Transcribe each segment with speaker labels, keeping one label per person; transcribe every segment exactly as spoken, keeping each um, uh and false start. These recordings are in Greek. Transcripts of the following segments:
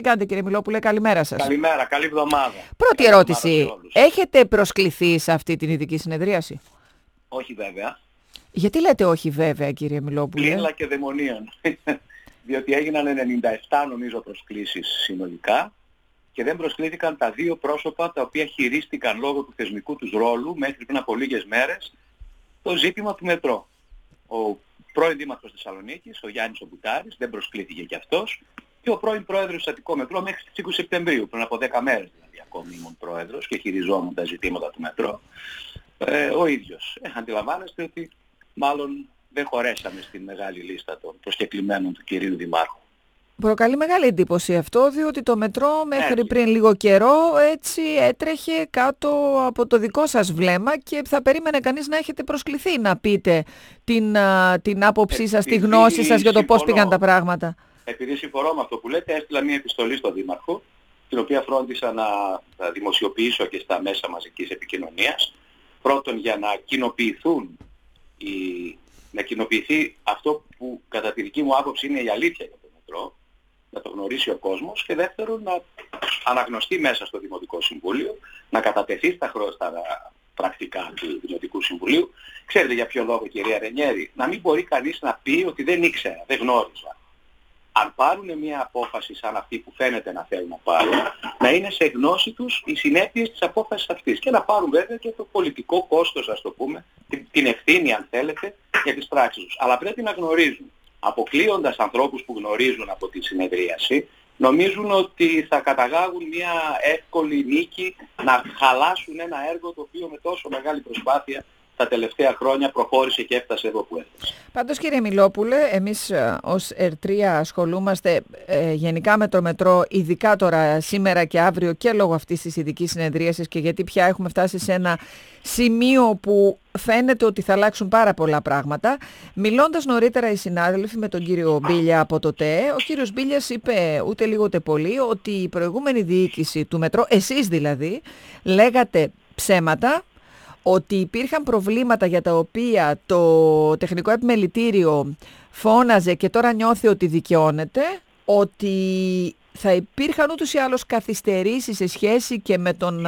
Speaker 1: Τι κάνετε κύριε Μιλόπουλε, καλημέρα σας.
Speaker 2: Καλημέρα, καλή εβδομάδα.
Speaker 1: Πρώτη
Speaker 2: καλή
Speaker 1: ερώτηση, έχετε προσκληθεί σε αυτή την ειδική συνεδρίαση?
Speaker 2: Όχι βέβαια.
Speaker 1: Γιατί λέτε όχι βέβαια κύριε Μιλόπουλε?
Speaker 2: Πλήνλα και δαιμονίων. Διότι έγιναν ενενήντα επτά νομίζω προσκλήσεις συνολικά και δεν προσκλήθηκαν τα δύο πρόσωπα τα οποία χειρίστηκαν λόγω του θεσμικού τους ρόλου μέχρι πριν από λίγες μέρες το ζήτημα του μετρό. Ο πρώην Δήμαρχος Θεσσαλονίκης, ο Γιάννης ο Μπουτάρης, δεν προσκλήθηκε κι αυτός, και ο πρώην Πρόεδρος του Αττικό Μετρό μέχρι τις είκοσι Σεπτεμβρίου, πριν από δέκα μέρες δηλαδή ακόμη ήμουν Πρόεδρος και χειριζόμουν τα ζητήματα του μετρό. Ε, ο ίδιος. Ε, αντιλαμβάνεστε ότι μάλλον δεν χωρέσαμε στην μεγάλη λίστα των προσκεκλημένων του κυρίου Δημάρχου.
Speaker 1: Προκαλεί μεγάλη εντύπωση αυτό, διότι το μετρό μέχρι
Speaker 2: έτσι.
Speaker 1: πριν λίγο καιρό έτσι έτρεχε κάτω από το δικό σας βλέμμα και θα περίμενε κανείς να έχετε προσκληθεί να πείτε την, την άποψή σας, τη γνώση σας για το πώς πήγαν τα πράγματα.
Speaker 2: Επειδή συμφωνώ με αυτό που λέτε, έστειλα μια επιστολή στον Δήμαρχο, την οποία φρόντισα να δημοσιοποιήσω και στα μέσα μαζικής επικοινωνίας. Πρώτον, για να κοινοποιηθούν οι... να κοινοποιηθεί αυτό που κατά τη δική μου άποψη είναι η αλήθεια για το μετρό, να το γνωρίσει ο κόσμος, και δεύτερον να αναγνωστεί μέσα στο Δημοτικό Συμβούλιο, να κατατεθεί στα, χρο... στα πρακτικά του Δημοτικού Συμβουλίου. Ξέρετε για ποιο λόγο, κυρία Ρενιέρη? Να μην μπορεί κανείς να πει ότι δεν ήξερα, δεν γνώριζα. Αν πάρουν μια απόφαση σαν αυτή που φαίνεται να θέλουν να πάρουν, να είναι σε γνώση τους οι συνέπειες της απόφασης αυτής και να πάρουν βέβαια και το πολιτικό κόστος, ας το πούμε, την, την ευθύνη αν θέλετε, για τις πράξεις τους. Αλλά πρέπει να γνωρίζουν. Αποκλείοντας ανθρώπους που γνωρίζουν από τη συνεδρίαση, νομίζουν ότι θα καταγάγουν μια εύκολη νίκη να χαλάσουν ένα έργο το οποίο με τόσο μεγάλη προσπάθεια τα τελευταία χρόνια προχώρησε και έφτασε εδώ που έφτασε.
Speaker 1: Πάντως κύριε Μιλόπουλε, εμείς ε, ως ΕΡΤΡΙΑ ασχολούμαστε ε, γενικά με το μετρό, ειδικά τώρα σήμερα και αύριο και λόγω αυτής της ειδικής συνεδρίασης, και γιατί πια έχουμε φτάσει σε ένα σημείο που φαίνεται ότι θα αλλάξουν πάρα πολλά πράγματα. Μιλώντας νωρίτερα οι συνάδελφοι με τον κύριο Μπίλια από το ΤΕΕ, ο κύριος Μπίλιας είπε ούτε λίγο ούτε πολύ ότι η προηγούμενη διοίκηση του μετρό, εσείς δηλαδή, λέγατε ψέματα, ότι υπήρχαν προβλήματα για τα οποία το τεχνικό επιμελητήριο φώναζε και τώρα νιώθει ότι δικαιώνεται, ότι θα υπήρχαν ούτως ή άλλως καθυστερήσεις σε σχέση και με τον,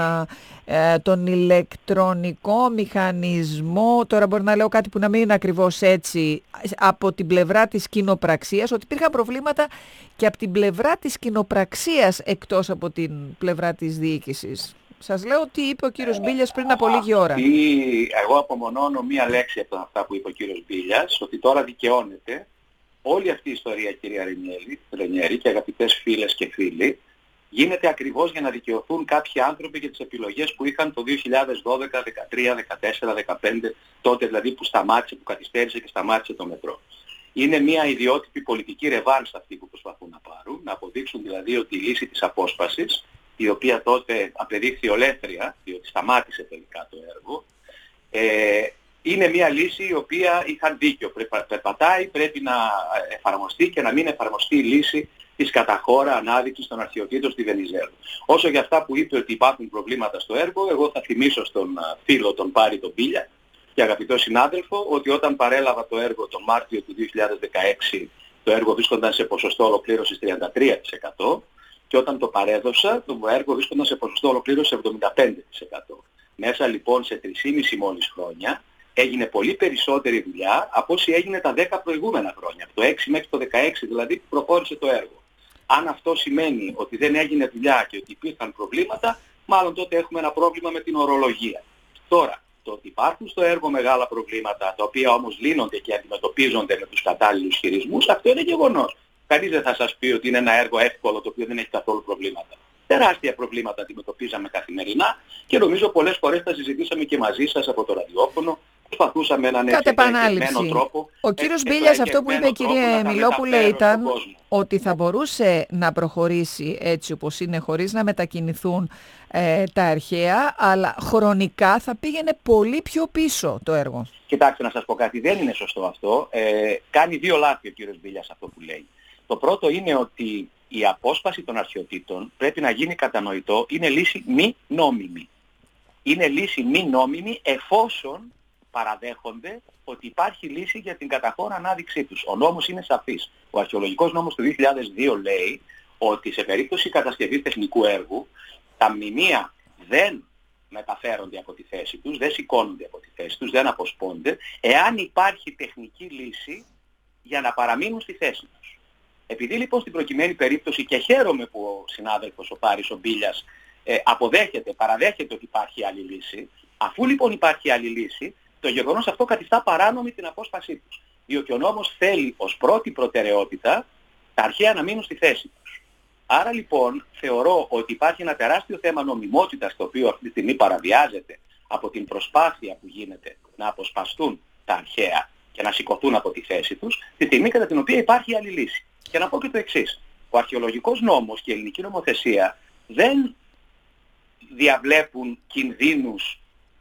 Speaker 1: ε, τον ηλεκτρονικό μηχανισμό, τώρα μπορεί να λέω κάτι που να μην είναι ακριβώς έτσι, από την πλευρά της κοινοπραξίας, ότι υπήρχαν προβλήματα και από την πλευρά της κοινοπραξίας εκτός από την πλευρά της διοίκησης. Σας λέω ότι είπε ο κύριος Μπίλιας πριν από λίγη ώρα.
Speaker 2: Αυτή, εγώ απομονώνω μία λέξη από αυτά που είπε ο κύριος Μπίλιας, ότι τώρα δικαιώνεται. Όλη αυτή η ιστορία, κυρία Ρενιέρη και αγαπητές φίλες και φίλοι, γίνεται ακριβώς για να δικαιωθούν κάποιοι άνθρωποι για τις επιλογές που είχαν το δύο χιλιάδες δώδεκα, δεκατρία, δεκατέσσερα, δεκαπέντε, τότε δηλαδή που σταμάτησε, που καθυστέρησε και σταμάτησε το μετρό. Είναι μια ιδιότυπη πολιτική ρεβάνς αυτή που προσπαθούν να πάρουν, να αποδείξουν δηλαδή ότι η λύση της απόσπασης, η οποία τότε απεδείχθη ολέθρια, διότι σταμάτησε τελικά το έργο, ε, είναι μια λύση η οποία είχαν δίκιο. Περπατάει, πρέπει να εφαρμοστεί και να μην εφαρμοστεί η λύση της καταχώρα ανάδειξης των αρχαιοτήτων στη Βενιζέλου. Όσο για αυτά που είπε ότι υπάρχουν προβλήματα στο έργο, εγώ θα θυμίσω στον φίλο τον Πάρη τον Μπίλια και αγαπητό συνάδελφο ότι όταν παρέλαβα το έργο τον Μάρτιο του δύο χιλιάδες δεκαέξι, το έργο βρίσκονταν σε ποσοστό ολοκλήρωσης τριάντα τρία τοις εκατό και όταν το παρέδωσα, το έργο βρίσκονταν σε ποσοστό ολοκλήρωσης εβδομήντα πέντε τοις εκατό. Μέσα λοιπόν σε τρία και μισό μόλις χρόνια έγινε πολύ περισσότερη δουλειά από όσοι έγινε τα δέκα προηγούμενα χρόνια. Από το έξι μέχρι το δεκαέξι δηλαδή που προχώρησε το έργο. Αν αυτό σημαίνει ότι δεν έγινε δουλειά και ότι υπήρχαν προβλήματα, μάλλον τότε έχουμε ένα πρόβλημα με την ορολογία. Τώρα, το ότι υπάρχουν στο έργο μεγάλα προβλήματα, τα οποία όμως λύνονται και αντιμετωπίζονται με τους κατάλληλους χειρισμούς, αυτό είναι γεγονός. Κανείς δεν θα σας πει ότι είναι ένα έργο εύκολο το οποίο δεν έχει καθόλου προβλήματα. Τεράστια προβλήματα αντιμετωπίζαμε καθημερινά και νομίζω πολλές φορές τα συζητήσαμε και μαζί σας από το ραδιόφωνο. Προσπαθούσαμε έναν εξειδικευμένο τρόπο.
Speaker 1: Ο κύριος Μπίλιας αυτό που είπε, κύριε Μιλόπουλε, ήταν ότι θα μπορούσε να προχωρήσει έτσι όπως είναι χωρίς να μετακινηθούν ε, τα αρχαία, αλλά χρονικά θα πήγαινε πολύ πιο πίσω το έργο.
Speaker 2: Κοιτάξτε να σας πω κάτι, δεν είναι σωστό αυτό. Ε, κάνει δύο λάθη ο κύριος Μπίλιας αυτό που λέει. Το πρώτο είναι ότι η απόσπαση των αρχαιοτήτων πρέπει να γίνει κατανοητό, είναι λύση μη νόμιμη. Είναι λύση μη νόμιμη εφόσον παραδέχονται ότι υπάρχει λύση για την καταχώρα ανάδειξή τους. Ο νόμος είναι σαφής. Ο αρχαιολογικός νόμος του δύο χιλιάδες δύο λέει ότι σε περίπτωση κατασκευής τεχνικού έργου τα μνημεία δεν μεταφέρονται από τη θέση τους, δεν σηκώνονται από τη θέση τους, δεν αποσπώνται, εάν υπάρχει τεχνική λύση για να παραμείνουν στη θέση τους. Επειδή λοιπόν στην προκειμένη περίπτωση, και χαίρομαι που ο συνάδελφος ο Πάρης ο Μπίλιας ε, αποδέχεται, παραδέχεται ότι υπάρχει άλλη λύση, αφού λοιπόν υπάρχει άλλη λύση, το γεγονός αυτό καθιστά παράνομη την απόσπασή τους. Διότι ο νόμος θέλει ως πρώτη προτεραιότητα τα αρχαία να μείνουν στη θέση τους. Άρα λοιπόν θεωρώ ότι υπάρχει ένα τεράστιο θέμα νομιμότητας, το οποίο αυτή τη στιγμή παραβιάζεται από την προσπάθεια που γίνεται να αποσπαστούν τα αρχαία και να σηκωθούν από τη θέση τους, τη στιγμή κατά την οποία υπάρχει άλλη λύση. Και να πω και το εξής. Ο αρχαιολογικός νόμος και η ελληνική νομοθεσία δεν διαβλέπουν κινδύνους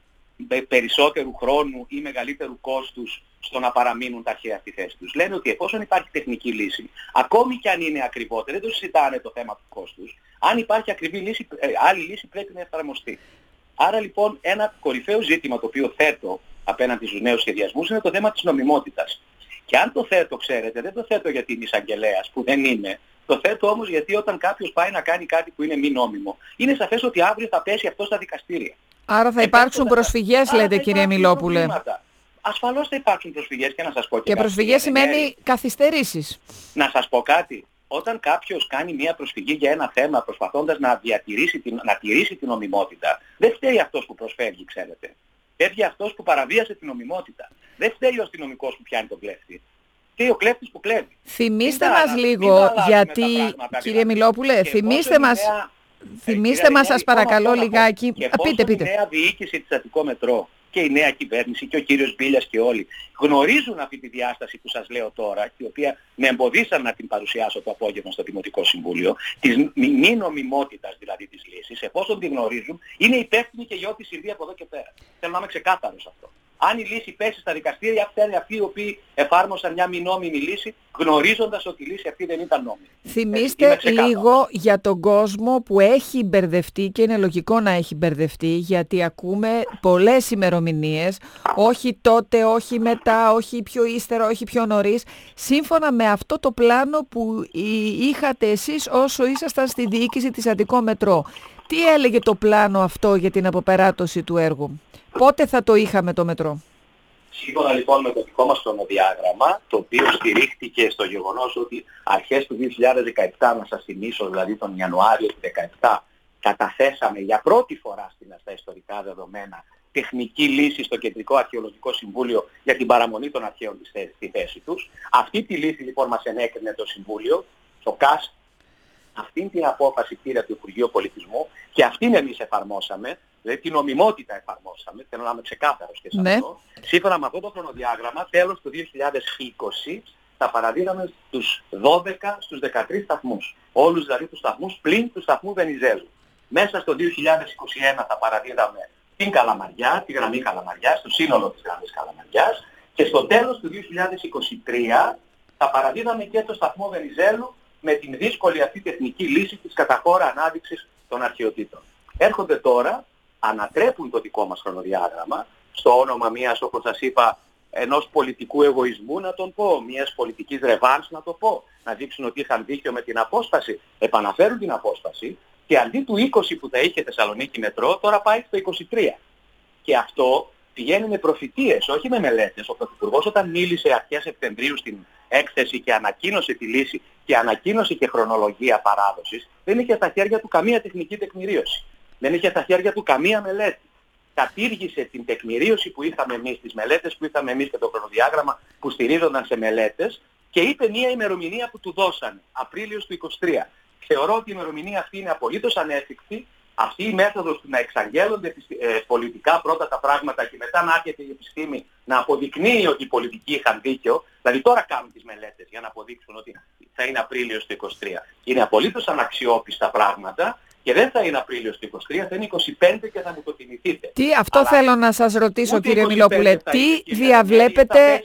Speaker 2: περισσότερου χρόνου ή μεγαλύτερου κόστους στο να παραμείνουν τα αρχαία στη θέση τους. Λένε ότι εφόσον υπάρχει τεχνική λύση, ακόμη και αν είναι ακριβότερη, δεν το συζητάνε το θέμα του κόστους, αν υπάρχει ακριβή λύση, ε, άλλη λύση πρέπει να εφαρμοστεί. Άρα λοιπόν ένα κορυφαίο ζήτημα το οποίο θέτω απέναντι στους νέους σχεδιασμούς είναι το θέμα της νομιμότητας. Και αν το θέτω, ξέρετε, δεν το θέτω γιατί είμαι εισαγγελέας, που δεν είμαι. Το θέτω όμως γιατί όταν κάποιος πάει να κάνει κάτι που είναι μη νόμιμο, είναι σαφές ότι αύριο θα πέσει αυτό στα δικαστήρια.
Speaker 1: Άρα θα υπάρξουν προσφυγές, λέτε κύριε Μιλόπουλε.
Speaker 2: Ασφαλώς θα υπάρξουν προσφυγές και να σας πω και,
Speaker 1: και προσφυγές σημαίνει καθυστερήσεις.
Speaker 2: Να σας πω κάτι. Όταν κάποιος κάνει μια προσφυγή για ένα θέμα προσπαθώντας να, διατηρήσει την, να τηρήσει την νομιμότητα, δεν φταίει αυτός που προσφεύγει, ξέρετε. Φταίει αυτός που παραβίασε την νομιμότητα. Δεν φταίει ο αστυνομικός που πιάνει τον κλέφτη. Φταίει ο κλέφτης που κλέβει.
Speaker 1: Θυμήστε μας άλλα, λίγο, γιατί, κύριε Μιλόπουλε, θυμήστε μας, νέα, θυμήστε μας σας παρακαλώ λιγάκι.
Speaker 2: Και πείτε, πείτε. Η νέα διοίκηση της Αττικό Μετρό και η νέα κυβέρνηση και ο κύριος Μπίλιας και όλοι γνωρίζουν αυτή τη διάσταση που σας λέω τώρα, η οποία με εμποδίσαν να την παρουσιάσω το απόγευμα στο Δημοτικό Συμβούλιο, της μη νομιμότητας δηλαδή της λύσης, εφόσον την γνωρίζουν, είναι υπεύθυνοι και για ό,τι συμβεί από εδώ και πέρα. Θέλω να είμαι ξεκάθαρος αυτό. Αν η λύση πέσει στα δικαστήρια, φταίνουν αυτοί οι οποίοι εφάρμοσαν μια μη νόμιμη λύση, γνωρίζοντας ότι η λύση αυτή δεν ήταν νόμιμη.
Speaker 1: Θυμήστε λίγο για τον κόσμο που έχει μπερδευτεί, και είναι λογικό να έχει μπερδευτεί, γιατί ακούμε πολλές ημερομηνίες, όχι τότε, όχι μετά, όχι πιο ύστερα, όχι πιο νωρίς, σύμφωνα με αυτό το πλάνο που είχατε εσείς όσο ήσασταν στη διοίκηση της Αττικό Μετρό. Τι έλεγε το πλάνο αυτό για την αποπεράτωση του έργου? Πότε θα το είχαμε το μετρό?
Speaker 2: Σύμφωνα λοιπόν με το δικό μας χρονοδιάγραμμα, το οποίο στηρίχτηκε στο γεγονός ότι αρχές του δύο χιλιάδες δεκαεπτά, να σας θυμίσω, δηλαδή τον Ιανουάριο του δύο χιλιάδες δεκαεπτά, καταθέσαμε για πρώτη φορά στα ιστορικά δεδομένα τεχνική λύση στο Κεντρικό Αρχαιολογικό Συμβούλιο για την παραμονή των αρχαίων στη θέση τους. Αυτή τη λύση λοιπόν μας ενέκρινε το Συμβούλιο, το ΚΑΣ. Αυτήν την απόφαση πήρε από το Υπουργείο Πολιτισμού και αυτήν εμείς εφαρμόσαμε, δηλαδή την νομιμότητα εφαρμόσαμε, θέλω να είμαι ξεκάθαρος και σε
Speaker 1: ναι.
Speaker 2: αυτό. Σύμφωνα με αυτό το χρονοδιάγραμμα, τέλος του δύο χιλιάδες είκοσι θα παραδίδαμε στους δώδεκα, στους δεκατρείς σταθμούς. Όλους δηλαδή τους σταθμούς πλην του σταθμού Βενιζέλου. Μέσα στο δύο χιλιάδες είκοσι ένα θα παραδίδαμε την Καλαμαριά, τη γραμμή Καλαμαριάς, το σύνολο της γραμμής Καλαμαριάς, και στο τέλος του δύο χιλιάδες είκοσι τρία θα παραδίδαμε και το σταθμό Βενιζέλου με την δύσκολη αυτή τεχνική λύση της καταχώρα ανάδειξης των αρχαιοτήτων. Έρχονται τώρα, ανατρέπουν το δικό μας χρονοδιάγραμμα, στο όνομα μιας, όπως σας είπα, ενός πολιτικού εγωισμού να τον πω, μιας πολιτικής ρεβάνς να το πω, να δείξουν ότι είχαν δίκιο με την απόσπαση, επαναφέρουν την απόσπαση και αντί του είκοσι που θα είχε Θεσσαλονίκη Μετρό, τώρα πάει στο είκοσι τρία. Και αυτό πηγαίνει με προφητείες, όχι με μελέτες. Ο Πρωθυπουργός όταν μίλησε αρχές Σεπτεμβρίου στην έκθεση και ανακοίνωσε τη λύση και ανακοίνωσε και χρονολογία παράδοσης, δεν είχε στα χέρια του καμία τεχνική τεκμηρίωση. Δεν είχε στα χέρια του καμία μελέτη. Κατήργησε την τεκμηρίωση που είχαμε εμείς, τις μελέτες που είχαμε εμείς και το χρονοδιάγραμμα που στηρίζονταν σε μελέτες, και είπε μία ημερομηνία που του δώσανε, Απρίλιος του είκοσι τρία. Θεωρώ ότι η ημερομηνία αυτή είναι απολύτως ανέφικτη. Αυτή η μέθοδος του να εξαγγέλλονται ε, πολιτικά πρώτα τα πράγματα και μετά να έρχεται η επιστήμη να αποδεικνύει ότι οι πολιτικοί είχαν δίκιο, δηλαδή τώρα κάνουν τις μελέτες για να αποδείξουν ότι θα είναι Απρίλιος του είκοσι τρία. Είναι απολύτως αναξιόπιστα πράγματα και δεν θα είναι Απρίλιος του είκοσι τρία, θα είναι είκοσι πέντε και θα μου το θυμηθείτε.
Speaker 1: Τι, αυτό αλλά θέλω να σας ρωτήσω κύριε Μιλόπουλε, τι διαβλέπετε,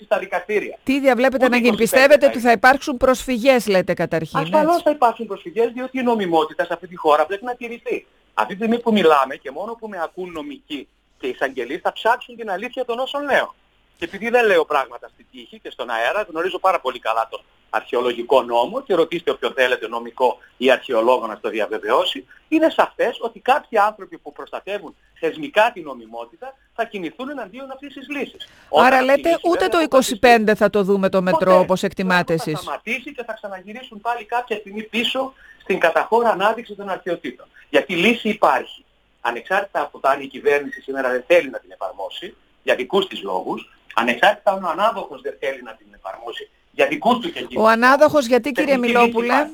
Speaker 1: τι διαβλέπετε να γίνει? Πιστεύετε ότι θα υπάρξουν προσφυγές, λέτε καταρχήν?
Speaker 2: Ασφαλώς θα υπάρξουν προσφυγές, διότι η νομιμότητα σε αυτή τη χώρα πρέπει να τηρηθεί. Αυτή τη στιγμή που μιλάμε και μόνο που με ακούν νομικοί και εισαγγελείς θα ψάξουν την αλήθεια των όσων λέω. Και επειδή δεν λέω πράγματα στη τύχη και στον αέρα, γνωρίζω πάρα πολύ καλά τον αρχαιολογικό νόμο και ρωτήστε όποιον θέλετε νομικό ή αρχαιολόγο να το διαβεβαιώσει, είναι σαφές ότι κάποιοι άνθρωποι που προστατεύουν θεσμικά την νομιμότητα θα κινηθούν εναντίον αυτής της λύσης.
Speaker 1: Άρα λέτε ούτε το είκοσι πέντε θα το δούμε το μετρό ποτέ, όπως εκτιμάτε εσείς.
Speaker 2: Θα σταματήσει και θα ξαναγυρίσουν πάλι κάποια στιγμή πίσω στην καταχώρα ανάδειξη των αρχαιοτήτων. Γιατί λύση υπάρχει. Ανεξάρτητα από το αν η κυβέρνηση σήμερα δεν θέλει να την εφαρμόσει, για δικούς της λόγους, ανεξάρτητα αν ο ανάδοχος δεν θέλει να την εφαρμόσει, για δικούς του και εκείνους.
Speaker 1: Ο ανάδοχος γιατί, κύριε Μιλόπουλε?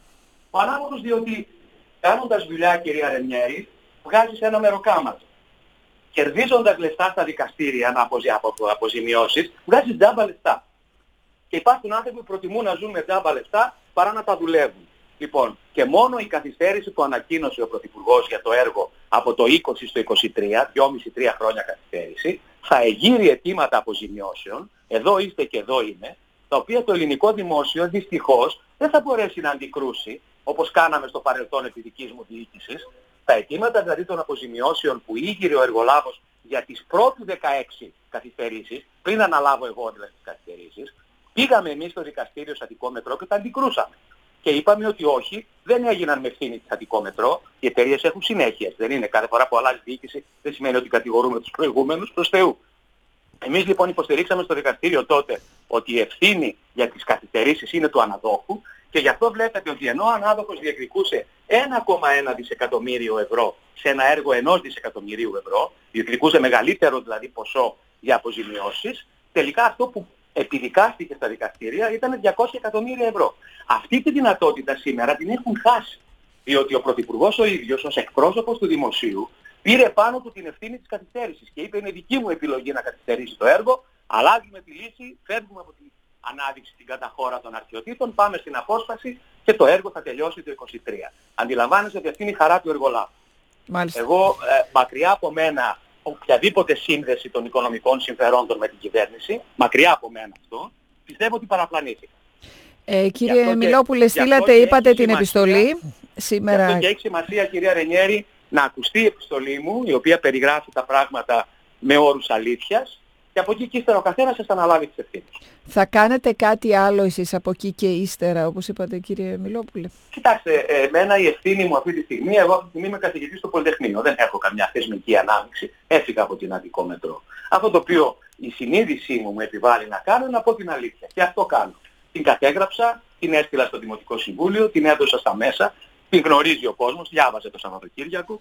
Speaker 2: Ο ανάδοχος διότι κάνοντας δουλειά, κυρία Ρενιέρη, βγάζεις ένα μεροκάματο. Κερδίζοντας λεφτά στα δικαστήρια από αποζημιώσεις, βγάζεις τζάμπα λεφτά. Και υπάρχουν άνθρωποι που προτιμούν να ζουν με τζάμπα λεφτά παρά να τα δουλεύουν. Λοιπόν, και μόνο η καθυστέρηση που ανακοίνωσε ο Πρωθυπουργός για το έργο από το είκοσι στο είκοσι τρία, δυόμισι τρία χρόνια καθυστέρηση, θα εγείρει αιτήματα αποζημιώσεων, εδώ είστε και εδώ είμαι, τα οποία το ελληνικό δημόσιο δυστυχώς δεν θα μπορέσει να αντικρούσει, όπως κάναμε στο παρελθόν επί δικής μου διοίκησης, τα αιτήματα δηλαδή των αποζημιώσεων που ήγηρε ο εργολάβος για τις πρώτου δεκαέξι καθυστερήσεις, πριν αναλάβω εγώ δηλαδή τις καθυστερήσεις, πήγαμε εμείς στο δικαστήριο Αττικό Μετρό και τα αντικρούσαμε. Και είπαμε ότι όχι, δεν έγιναν με ευθύνη της Αττικό Μετρό, οι εταιρείες έχουν συνέχειες. Δεν είναι κάθε φορά που αλλάζει διοίκηση, δεν σημαίνει ότι κατηγορούμε τους προηγούμενους, προς Θεού. Εμείς λοιπόν υποστηρίξαμε στο δικαστήριο τότε ότι η ευθύνη για τις καθυστερήσεις είναι του αναδόχου και γι' αυτό βλέπετε ότι ενώ ο ανάδοχος διεκδικούσε ένα κόμμα ένα δισεκατομμύριο ευρώ σε ένα έργο ενός δισεκατομμυρίου ευρώ, διεκδικούσε μεγαλύτερο δηλαδή ποσό για αποζημιώσεις, τελικά αυτό που επιδικάστηκε στα δικαστήρια ήταν διακόσια εκατομμύρια ευρώ. Αυτή τη δυνατότητα σήμερα την έχουν χάσει, διότι ο Πρωθυπουργός ο ίδιος ως εκπρόσωπος του Δημοσίου πήρε πάνω του την ευθύνη της καθυστέρησης και είπε είναι δική μου επιλογή να καθυστερήσει το έργο, αλλάζουμε τη λύση, φεύγουμε από την ανάδειξη στην καταχώρα των αρχαιοτήτων, πάμε στην απόσπαση και το έργο θα τελειώσει το είκοσι τρία. Αντιλαμβάνεστε ότι αυτή είναι η χαρά του εργολάβου.
Speaker 1: Μάλιστα.
Speaker 2: Εγώ ε, μακριά από μένα οποιαδήποτε σύνδεση των οικονομικών συμφερόντων με την κυβέρνηση, μακριά από μένα αυτό, πιστεύω ότι παραπλανήθηκε.
Speaker 1: Ε, κύριε και, Μιλόπουλε, στείλατε, είπατε την σημασία, επιστολή σήμερα.
Speaker 2: Αυτό και έχει σημασία, κυρία Ρενιέρη, να ακουστεί η επιστολή μου, η οποία περιγράφει τα πράγματα με όρους αλήθειας, και από εκεί και ύστερα ο καθένας θα αναλάβει τις ευθύνες.
Speaker 1: Θα κάνετε κάτι άλλο εσείς από εκεί και ύστερα, όπως είπατε, κύριε Μιλόπουλε?
Speaker 2: Κοιτάξτε, εμένα η ευθύνη μου αυτή τη στιγμή, εγώ αυτή τη στιγμή είμαι καθηγητής στο Πολυτεχνείο, δεν έχω καμιά θεσμική ανάμειξη, έφυγα από την Αττικό Μετρό. Αυτό το οποίο η συνείδησή μου μου επιβάλλει να κάνω είναι να πω την αλήθεια. Και αυτό κάνω. Την κατέγραψα, την έστειλα στο Δημοτικό Συμβούλιο, την έδωσα στα μέσα, την γνωρίζει ο κόσμος, διάβασε το Σαββατοκύριακο.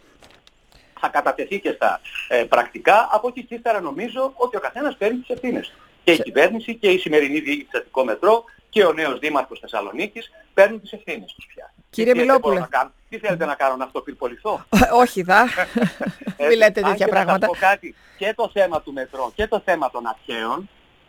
Speaker 2: Θα κατατεθεί και στα ε, πρακτικά, από εκεί και ύστερα νομίζω ότι ο καθένας παίρνει τις ευθύνες του. Και η κυβέρνηση και η σημερινή διοίκηση της Αττικό Μετρό και ο νέος δήμαρχος Θεσσαλονίκης παίρνουν τις ευθύνες τους πια.
Speaker 1: Κύριε Μιλόπουλε.
Speaker 2: Τι θέλετε να κάνω, να αυτοπυρποληθώ?
Speaker 1: Όχι δα, μην λέτε τέτοια πράγματα.
Speaker 2: Να πω κάτι, και το θέμα του μετρό και το θέμα των αρχαίων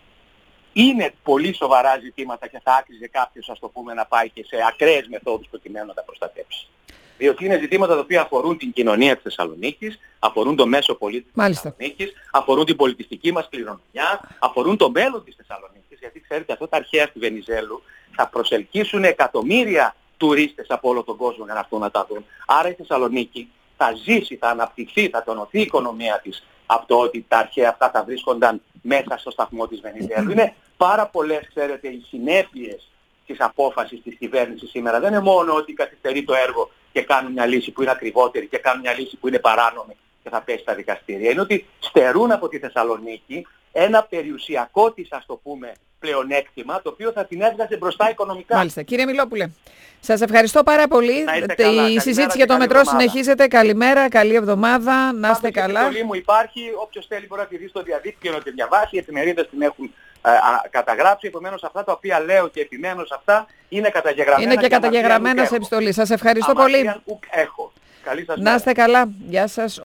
Speaker 2: είναι πολύ σοβαρά ζητήματα και θα άξιζε κάποιος, ας το πούμε, να πάει και σε ακραίες μεθόδους προκειμένου να τα προστατέψει. Διότι είναι ζητήματα τα οποία αφορούν την κοινωνία της Θεσσαλονίκης, αφορούν το μέσο πολίτη της Θεσσαλονίκης, αφορούν την πολιτιστική μας κληρονομιά, αφορούν το μέλλον της Θεσσαλονίκης, γιατί ξέρετε αυτά τα αρχαία στη Βενιζέλου θα προσελκύσουν εκατομμύρια τουρίστες από όλο τον κόσμο για να έρθουν να τα δουν. Άρα η Θεσσαλονίκη θα ζήσει, θα αναπτυχθεί, θα τονωθεί η οικονομία της από το ότι τα αρχαία αυτά θα βρίσκονταν μέσα στο σταθμό της Βενιζέλου. Είναι πάρα πολλές, ξέρετε, οι συνέπειες της απόφασης της κυβέρνησης σήμερα. Δεν είναι μόνο ότι καθυστερεί το έργο και κάνουν μια λύση που είναι ακριβότερη και κάνουν μια λύση που είναι παράνομη και θα πέσει στα δικαστήρια. Είναι ότι στερούν από τη Θεσσαλονίκη ένα περιουσιακό της, ας το πούμε, πλεονέκτημα, το οποίο θα την έβγαζε μπροστά οικονομικά.
Speaker 1: Μάλιστα. Κύριε Μιλόπουλε, σας ευχαριστώ πάρα πολύ.
Speaker 2: Καλά.
Speaker 1: Η συζήτηση για το μετρό εβδομάδα. συνεχίζεται. Καλημέρα, καλή εβδομάδα. Να είστε καλά.
Speaker 2: Η επιστολή μου υπάρχει. Όποιος θέλει μπορεί να τη δει στο διαδίκτυο, να τη διαβάσει. Οι εφημερίδες την έχουν ε, α, καταγράψει. Επομένως αυτά τα οποία λέω και επιμένω σε αυτά είναι καταγεγραμμένα.
Speaker 1: Είναι και, και καταγεγραμμένα σε επιστολή. Σας ευχαριστώ πολύ.
Speaker 2: Έχω. Καλή σας
Speaker 1: να είστε καλά. Γεια σας.